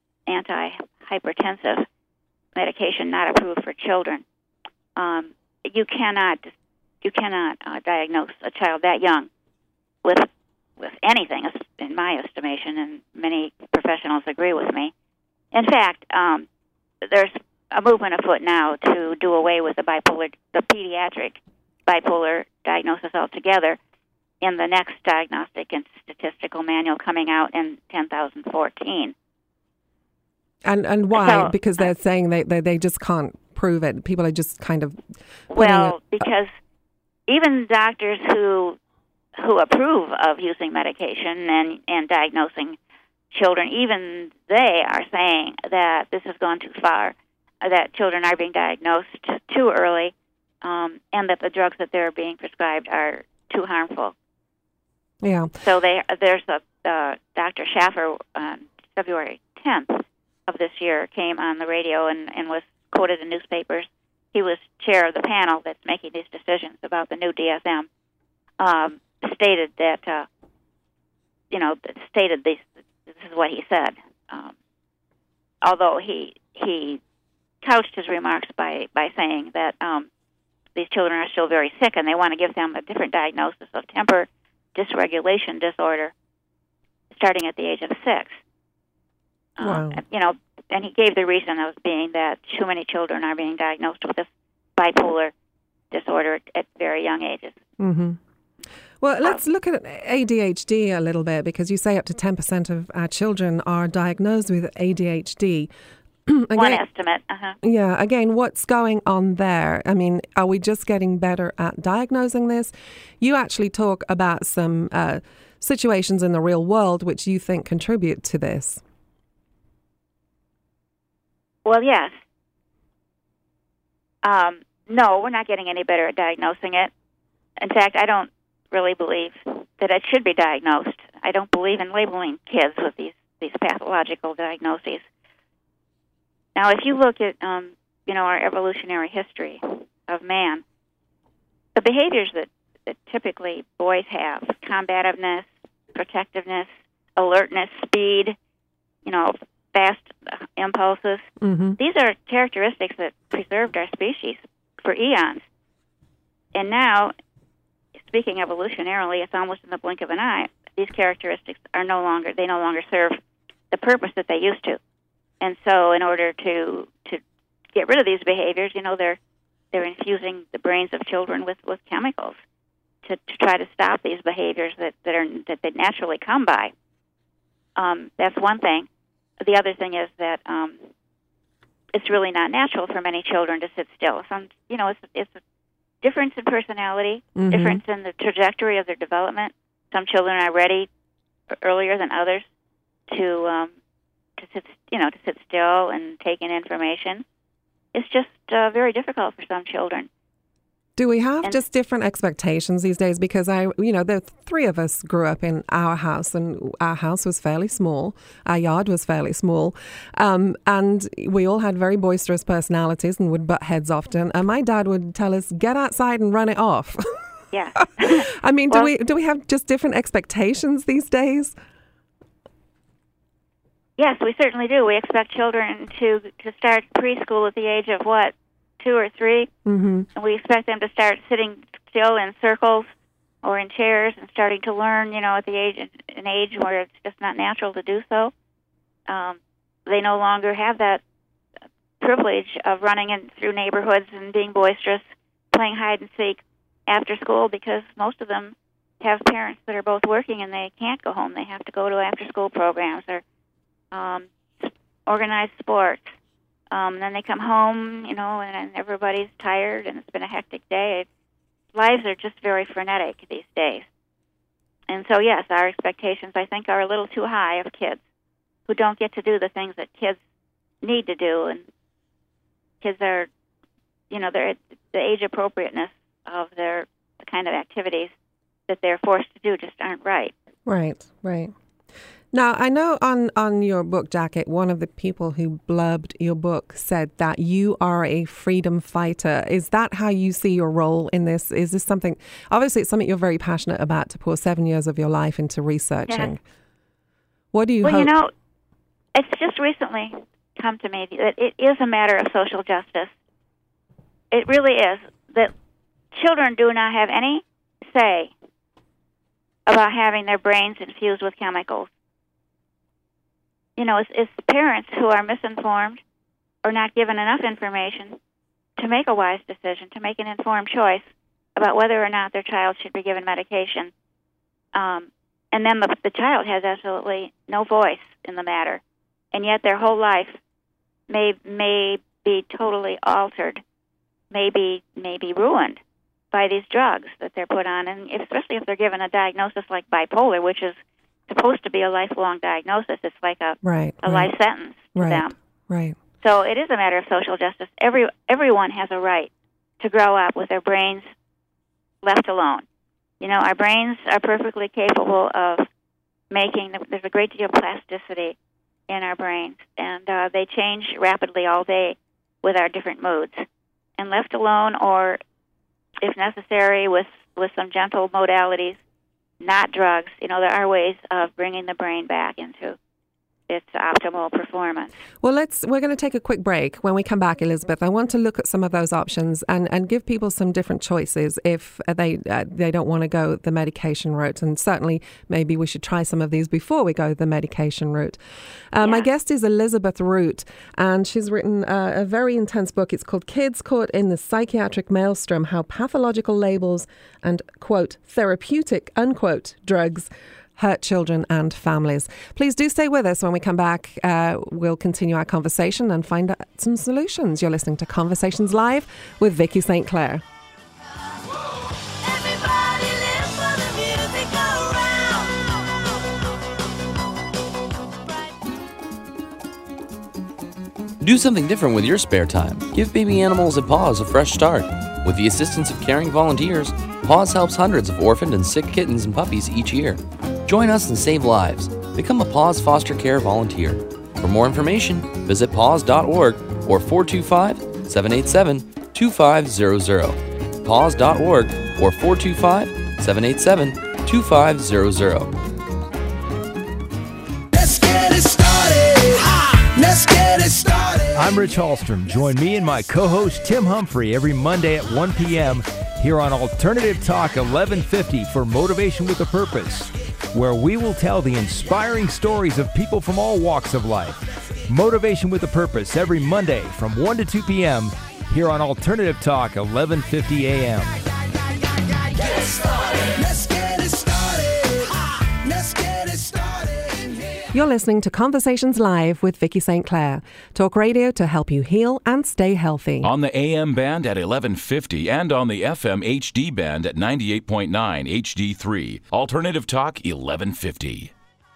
anti-hypertensive medication not approved for children. Um, you cannot. You cannot uh, diagnose a child that young with with anything, in my estimation, and many professionals agree with me. In fact, um, there's a movement afoot now to do away with the bipolar, the pediatric bipolar diagnosis altogether in the next diagnostic and statistical manual coming out in ten thousand fourteen. And and why? So, because they're saying they, they they just can't prove it. People are just kind of putting Well, it, because even doctors who who approve of using medication and, and diagnosing children, even they are saying that this has gone too far, that children are being diagnosed too early, um, and that the drugs that they're being prescribed are too harmful. yeah. So they, there's a uh, Doctor Schaffer on February tenth of this year came on the radio and, and was quoted in newspapers. He was chair of the panel that's making these decisions about the new D S M. Um, stated that, uh, you know, stated this. This is what he said. Um, although he he couched his remarks by by saying that um, these children are still very sick and they want to give them a different diagnosis of temper dysregulation disorder, starting at the age of six. Wow. Uh, you know, and he gave the reason as being that too many children are being diagnosed with this bipolar disorder at very young ages. Mm-hmm. Well, let's look at A D H D a little bit, because you say up to ten percent of our children are diagnosed with A D H D. Again, One estimate. Uh-huh. Yeah, again, what's going on there? I mean, are we just getting better at diagnosing this? You actually talk about some uh, situations in the real world which you think contribute to this. Well, yes. Um, no, we're not getting any better at diagnosing it. In fact, I don't really believe that it should be diagnosed. I don't believe in labeling kids with these, these pathological diagnoses. Now, if you look at, um, you know, our evolutionary history of man, the behaviors that, that typically boys have, combativeness, protectiveness, alertness, speed, you know, fast impulses, mm-hmm. these are characteristics that preserved our species for eons. And now, speaking evolutionarily, it's almost in the blink of an eye. These characteristics are no longer, they no longer serve the purpose that they used to. And so in order to to get rid of these behaviors, you know, they're they're infusing the brains of children with, with chemicals to, to try to stop these behaviors that, that are that they naturally come by. Um, that's one thing. The other thing is that um, it's really not natural for many children to sit still. Some, you know, it's it's a difference in personality, mm-hmm. difference in the trajectory of their development. Some children are ready earlier than others to um, to sit, you know, to sit still and take in information. It's just uh, very difficult for some children. Do we have And- just different expectations these days? Because I, you know, the three of us grew up in our house, and our house was fairly small. Our yard was fairly small, um, and we all had very boisterous personalities and would butt heads often. And my dad would tell us, "Get outside and run it off." Yeah. I mean, Well- do we do we have just different expectations these days? Yes, we certainly do. We expect children to to start preschool at the age of what, two or three, Mm-hmm. and we expect them to start sitting still in circles or in chairs and starting to learn. You know, at the age an age where it's just not natural to do so. Um, they no longer have that privilege of running in through neighborhoods and being boisterous, playing hide and seek after school, because most of them have parents that are both working and they can't go home. They have to go to after school programs or um, organized sports. Um, then they come home, you know, and, and everybody's tired and it's been a hectic day. Lives are just very frenetic these days. And so, yes, our expectations, I think, are a little too high of kids who don't get to do the things that kids need to do. And kids are, you know, they're, the age appropriateness of their the kind of activities that they're forced to do just aren't right. Right, right. Now, I know on, on your book jacket, one of the people who blurbed your book said that you are a freedom fighter. Is that how you see your role in this? Is this something, obviously it's something you're very passionate about, to pour seven years of your life into researching. Yeah. What do you Well, hope? you know, it's just recently come to me that it is a matter of social justice. It really is. That children do not have any say about having their brains infused with chemicals. You know, it's, it's parents who are misinformed or not given enough information to make a wise decision, to make an informed choice about whether or not their child should be given medication. Um, and then the, the child has absolutely no voice in the matter. And yet their whole life may may be totally altered, may be, may be ruined by these drugs that they're put on, and especially if they're given a diagnosis like bipolar, which is supposed to be a lifelong diagnosis. It's like a right, a right, life sentence to right, them. right. So it is a matter of social justice. Every everyone has a right to grow up with their brains left alone. You know, our brains are perfectly capable of making. There's a great deal of plasticity in our brains, and uh, they change rapidly all day with our different moods. And left alone, or if necessary, with with some gentle modalities, not drugs. You know, there are ways of bringing the brain back into its optimal performance. Well, let's. We're going to take a quick break. When we come back, Elizabeth, I want to look at some of those options and, and give people some different choices if they uh, they don't want to go the medication route. And certainly, maybe we should try some of these before we go the medication route. Uh, Yeah. My guest is Elizabeth Root, and she's written uh, a very intense book. It's called Kids Caught in the Psychiatric Maelstrom: How Pathological Labels and, quote, therapeutic, unquote, drugs hurt children and families. Please do stay with us. When we come back, uh, we'll continue our conversation and find out some solutions. You're listening to Conversations Live with Vicky Saint Clair. Do something different with your spare time. Give baby animals at Paws a fresh start. With the assistance of caring volunteers, Paws helps hundreds of orphaned and sick kittens and puppies each year. Join us and save lives. Become a Paws foster care volunteer. For more information, visit paws dot org or four two five, seven eight seven, two five zero zero. paws dot org or four two five, seven eight seven, two five zero zero. Let's get it started. Ah, let's get it started. I'm Rich Hallstrom. Join me and my co-host Tim Humphrey every Monday at one p.m. here on Alternative Talk eleven fifty for Motivation with a Purpose, where we will tell the inspiring stories of people from all walks of life. Motivation with a Purpose every Monday from one to two p.m. here on Alternative Talk eleven fifty a.m. Get started. Let's get it started. Ah, let's get it started in here. You're listening to Conversations Live with Vicky Saint Clair. Talk radio to help you heal and stay healthy. On the A M band at eleven fifty and on the F M H D band at ninety-eight point nine H D three. Alternative Talk eleven fifty.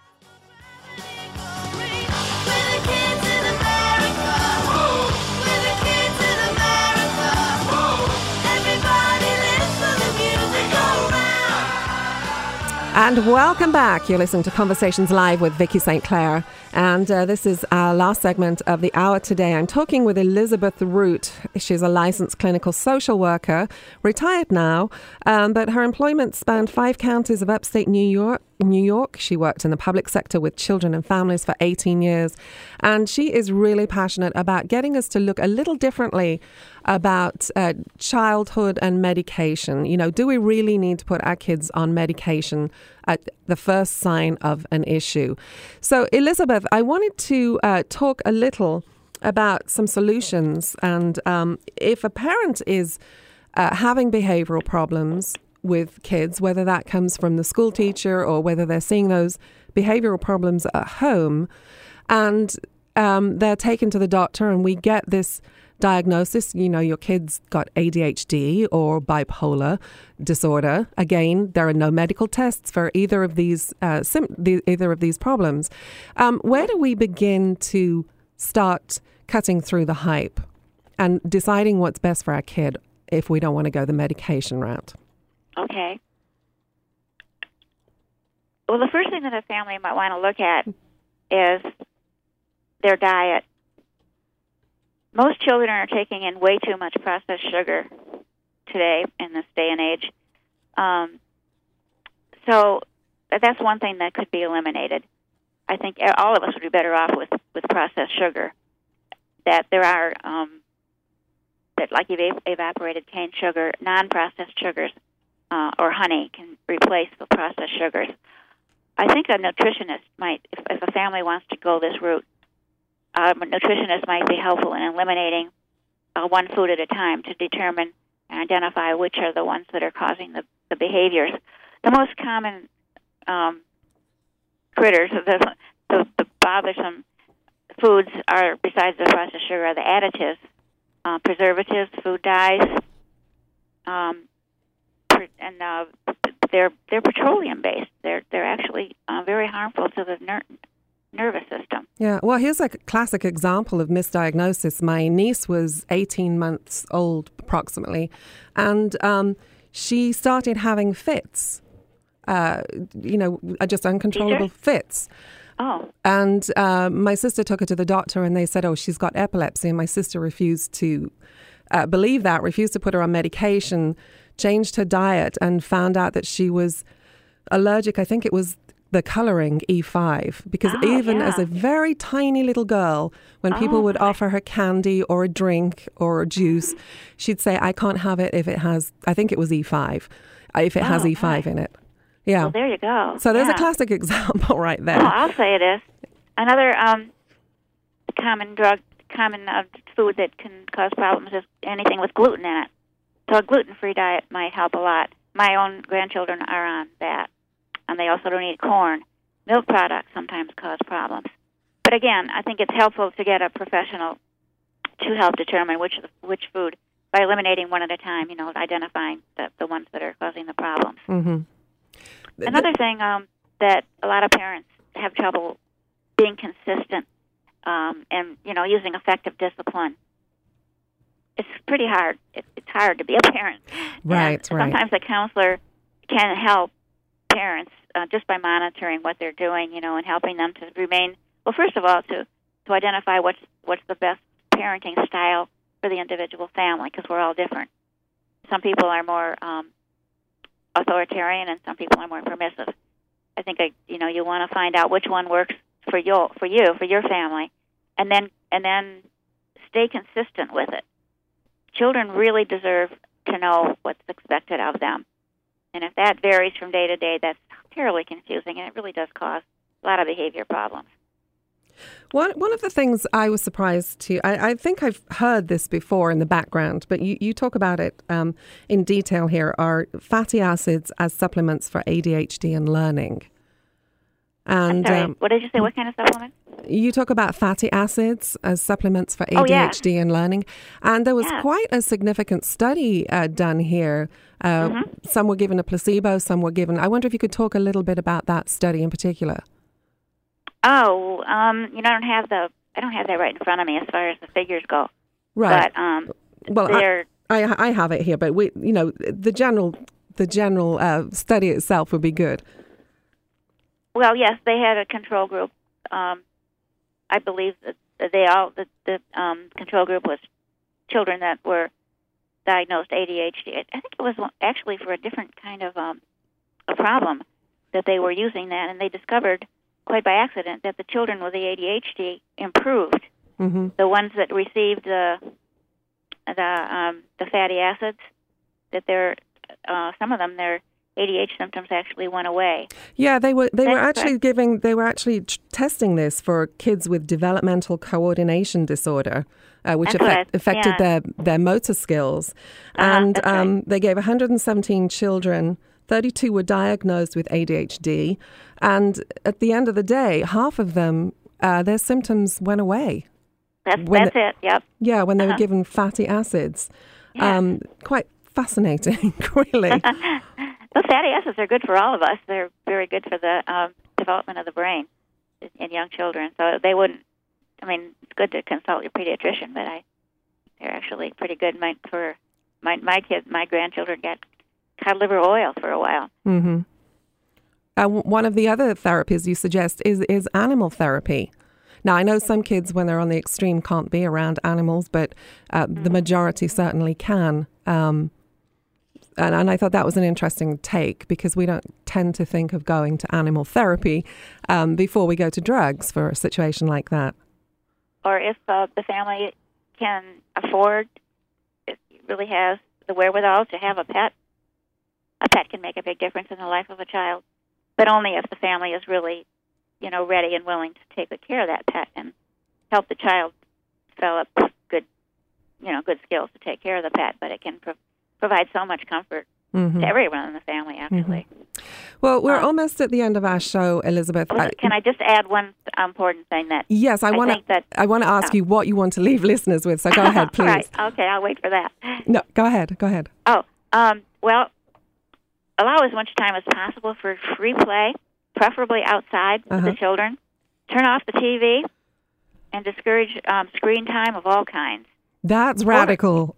And welcome back. You're listening to Conversations Live with Vicky Saint Clair. And uh, this is our last segment of the hour today. I'm talking with Elizabeth Root. She's a licensed clinical social worker, retired now, um, but her employment spanned five counties of upstate New York. New York. She worked in the public sector with children and families for eighteen years. And she is really passionate about getting us to look a little differently about uh, childhood and medication. You know, do we really need to put our kids on medication at the first sign of an issue? So, Elizabeth, I wanted to uh, talk a little about some solutions. And um, if a parent is uh, having behavioral problems with kids, whether that comes from the school teacher or whether they're seeing those behavioral problems at home, and um, they're taken to the doctor and we get this diagnosis, you know, your kid's got A D H D or bipolar disorder. Again, there are no medical tests for either of these uh, sim- the, either of these problems. Um, where do we begin to start cutting through the hype and deciding what's best for our kid if we don't want to go the medication route? Okay. Well, the first thing that a family might want to look at is their diet. Most children are taking in way too much processed sugar today in this day and age. Um, so that's one thing that could be eliminated. I think all of us would be better off with, with processed sugar. That there are, um, that like ev- evaporated cane sugar, non-processed sugars, uh, or honey can replace the processed sugars. I think a nutritionist might, if, if a family wants to go this route, Um, a nutritionist might be helpful in eliminating uh, one food at a time to determine and identify which are the ones that are causing the, the behaviors. The most common um, critters, the, the, the bothersome foods are, besides the processed sugar, are the additives, uh, preservatives, food dyes, um, and uh, they're they're petroleum based. They're they're actually uh, very harmful to the ner- nervous system. Yeah, well, here's a classic example of misdiagnosis. My niece was eighteen months old, approximately, and um, she started having fits, uh, you know, just uncontrollable Teacher? fits. Oh. And uh, my sister took her to the doctor, and they said, oh, she's got epilepsy, and my sister refused to uh, believe that, refused to put her on medication, changed her diet, and found out that she was allergic. I think it was the colouring E five, because Oh, even yeah. as a very tiny little girl, when people Oh, would my. offer her candy or a drink or a juice, she'd say, I can't have it if it has, I think it was E five, uh, if it has Oh, E five my. in it. Yeah. Well, there you go. So there's Yeah. a classic example right there. Oh, I'll say it is. Another um, common drug, common uh, food that can cause problems is anything with gluten in it. So a gluten-free diet might help a lot. My own grandchildren are on that, and they also don't eat corn. Milk products sometimes cause problems. But again, I think it's helpful to get a professional to help determine which which food, by eliminating one at a time, you know, identifying the, the ones that are causing the problems. Mm-hmm. Another thing um, that a lot of parents have trouble being consistent um, and, you know, using effective discipline. It's pretty hard. It, it's hard to be a parent. Right, and right. Sometimes a counselor can help parents uh, just by monitoring what they're doing, you know, and helping them to remain, well, first of all, to, to identify what's, what's the best parenting style for the individual family, because we're all different. Some people are more um, authoritarian, and some people are more permissive. I think I, you know you want to find out which one works for you, for you, for your family, and then and then stay consistent with it. Children really deserve to know what's expected of them, and if that varies from day to day, that's terribly confusing, and it really does cause a lot of behavior problems. One one of the things I was surprised to, I, I think I've heard this before in the background, but you, you talk about it um, in detail here, are fatty acids as supplements for A D H D and learning. And I'm sorry, um, what did you say? What kind of supplement? you talk about fatty acids as supplements for Oh, A D yeah. H D and learning. And there was Yeah. quite a significant study uh, done here. Uh, Mhm. Some were given a placebo, some were given, I wonder if you could talk a little bit about that study in particular. Oh, um, you know, I don't have the I don't have that right in front of me as far as the figures go. Right. But um, Well, they're I, I I have it here, but we, you know, the general the general uh, study itself would be good. well, yes, they had a control group. Um, I believe that that they all the, the um, control group was children that were diagnosed A D H D. I think it was actually for a different kind of um, a problem that they were using that, and they discovered quite by accident that the children with the A D H D improved. Mm-hmm. The ones that received the the um, the fatty acids, that they're uh, some of them their A D H D symptoms actually went away. Yeah, they were they were That's actually correct. giving they were actually t- testing this for kids with developmental coordination disorder, uh, which That's what affect, I- affected yeah. their their motor skills, Uh-huh, and that's right. um, they gave one hundred seventeen children. thirty-two were diagnosed with A D H D, and at the end of the day, half of them uh, their symptoms went away. That's When that's the- it. Yep. Yeah, when they were Uh-huh. given fatty acids. Yeah. Um, quite fascinating, really. Well, fatty acids are good for all of us. They're very good for the um, development of the brain in young children. So they wouldn't. I mean, it's good to consult your pediatrician, but I, they're actually pretty good. My, for my my kids, my grandchildren got cod liver oil for a while. Mm-hmm. Uh, w- one of the other therapies you suggest is is animal therapy. Now, I know some kids, when they're on the extreme, can't be around animals, but uh, the majority certainly can. Um, and, and I thought that was an interesting take, because we don't tend to think of going to animal therapy um, before we go to drugs for a situation like that. Or if uh, the family can afford, it really has the wherewithal to have a pet, a pet can make a big difference in the life of a child, but only if the family is really, you know, ready and willing to take good care of that pet and help the child develop good, you know, good skills to take care of the pet. But it can pro- provide so much comfort Mhm. to everyone in the family, actually. Well, we're Um, almost at the end of our show, Elizabeth. Oh, I- can I just add one important thing that yes, I I want think that- to. I want to ask oh. you what you want to leave listeners with. So go ahead, please. Right. Okay, I'll wait for that. No, go ahead. Go ahead. Oh, um, well, allow as much time as possible for free play, preferably outside with Uh-huh. the children. Turn off the T V and discourage um, screen time of all kinds. That's radical.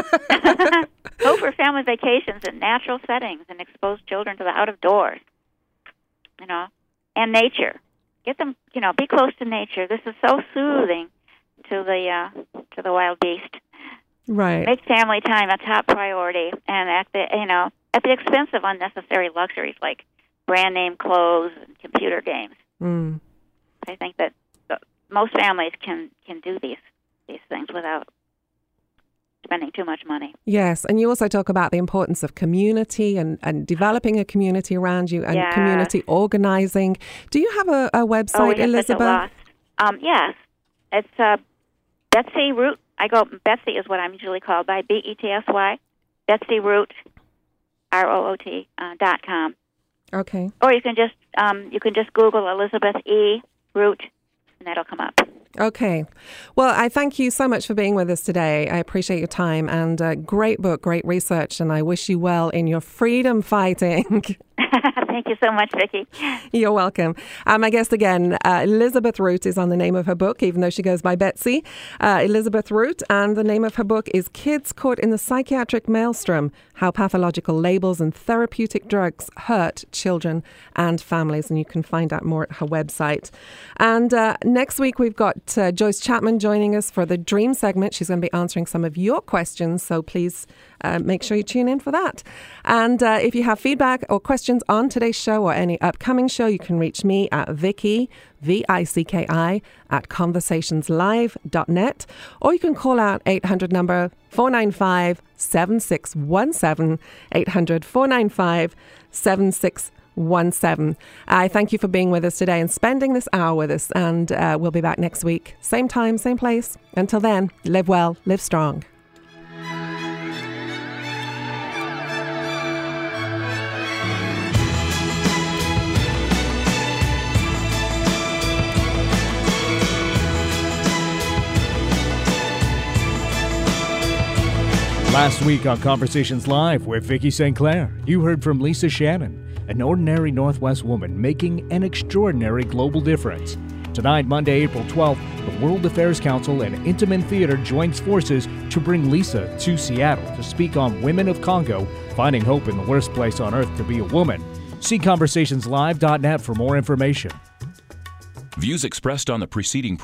Go for family vacations in natural settings and expose children to the out of doors, you know, and nature. Get them, you know, be close to nature. This is so soothing to the uh, to the wild beast. Right. Make family time a top priority, and at the you know at the expense of unnecessary luxuries like brand name clothes and computer games. Mm. I think that uh, most families can, can do these these things without spending too much money. Yes, and you also talk about the importance of community and, and developing a community around you and Yes. community organizing. Do you have a, a website, oh, we have Elizabeth? such a loss. Um, yes, it's uh, Betsy Root. I go Betsy is what I'm usually called by, B E T S Y. Betsy Root, R O O T uh, dot com. Okay. Or you can just um, you can just Google Elizabeth E. Root, and that'll come up. Okay. Well, I thank you so much for being with us today. I appreciate your time and uh, great book, great research, and I wish you well in your freedom fighting. Thank you so much, Vicki. You're welcome. Um, my guest again, uh, Elizabeth Root is on the name of her book, even though she goes by Betsy. Uh, Elizabeth Root, and the name of her book is Kids Caught in the Psychiatric Maelstrom, How Pathological Labels and Therapeutic Drugs Hurt Children and Families. And you can find out more at her website. And uh, next week, we've got uh, Joyce Chapman joining us for the Dream segment. She's going to be answering some of your questions, so please uh, make sure you tune in for that. And uh, if you have feedback or questions on today's show or any upcoming show, you can reach me at Vicki, V I C K I, at conversations live dot net, or you can call out eight hundred number four nine five, seven six one seven, eight hundred, four nine five, seven six one seven. I thank you for being with us today and spending this hour with us, and uh, we'll be back next week. Same time, same place. Until then, live well, live strong. Last week on Conversations Live with Vicki Saint Clair, you heard from Lisa Shannon, an ordinary Northwest woman making an extraordinary global difference. Tonight, Monday, April twelfth, the World Affairs Council and Intiman Theater joins forces to bring Lisa to Seattle to speak on Women of Congo, finding hope in the worst place on earth to be a woman. See conversationslive dot net for more information. Views expressed on the preceding